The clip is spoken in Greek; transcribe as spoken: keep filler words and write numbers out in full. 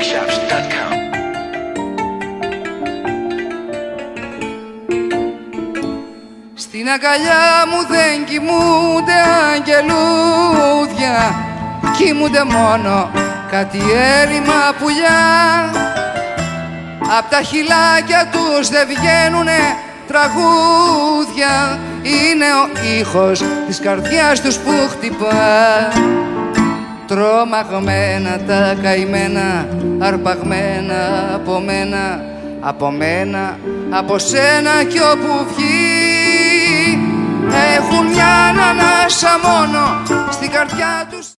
shops dot com. Στην αγκαλιά μου δεν κοιμούνται αγγελούδια, κοιμούνται μόνο κάτι έρημα πουλιά. Απ' τα χειλάκια τους δεν βγαίνουνε τραγούδια, είναι ο ήχος της καρδιάς τους που χτυπά. Τρομαγμένα τα καημένα, αρπαγμένα από μένα, από μένα, από σένα κι όπου βγει, έχουν μια ανάσα μόνο στην καρδιά τους.